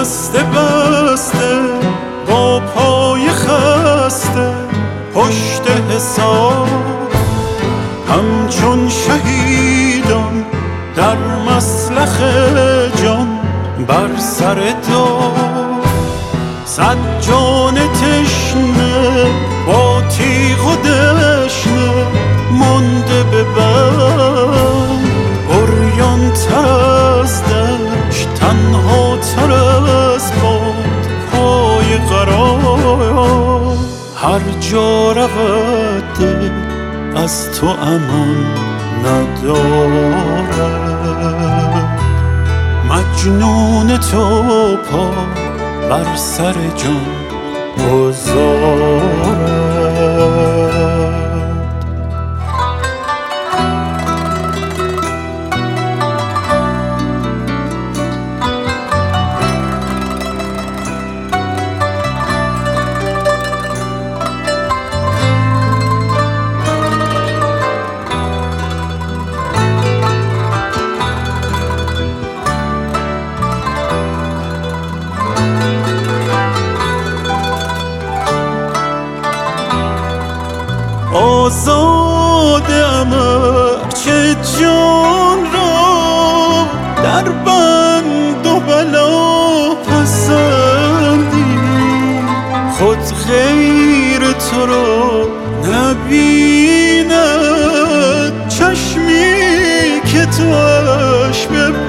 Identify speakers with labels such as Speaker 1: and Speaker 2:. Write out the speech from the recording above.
Speaker 1: دست بسته با پای خسته پشت حساب، همچون شهیدان در مسلخ جان بر سر دار. صد جان تشنه با تیغ و دشنه مانده به بند، عریان تر از دشت تنها تر از باد پای قرار. هر جا رود دل از تو امان ندارد، مجنون تو پا بر سر جان گذارد. آزادم ارچه جان را در بند و بلا پسندی، خود غیر تو را نبیند چشمی که تو اش